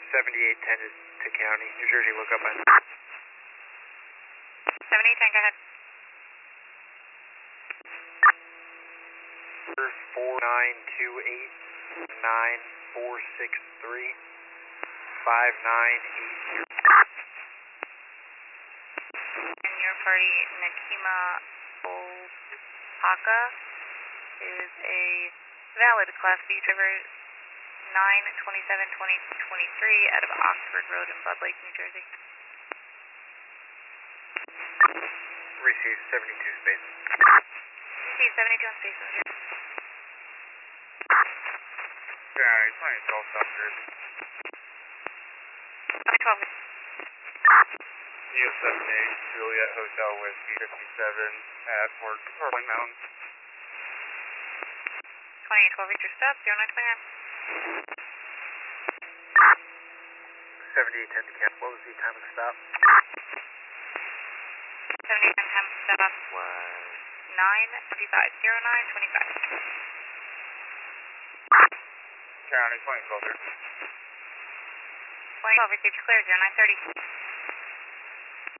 7810 to county, New Jersey, look up on 7810, go ahead. 4928 9463 5980. And your party, Nakima Opaka, is a valid Class B driver, 9/27/2023 out of Oxford Road in Bud Lake, New Jersey. Received 72 space. Received 72 on space, New Jersey. County, 2012 South Jersey. 2012. US78 Juliet Hotel Whiskey 57 at Fort Mountain. 2812, reach your stop, 0929. 7810 to camp. What was the time of the stop? 7810 time stop was 9:25, 09:25. County, 2012 here. 2012, received clear, 0930.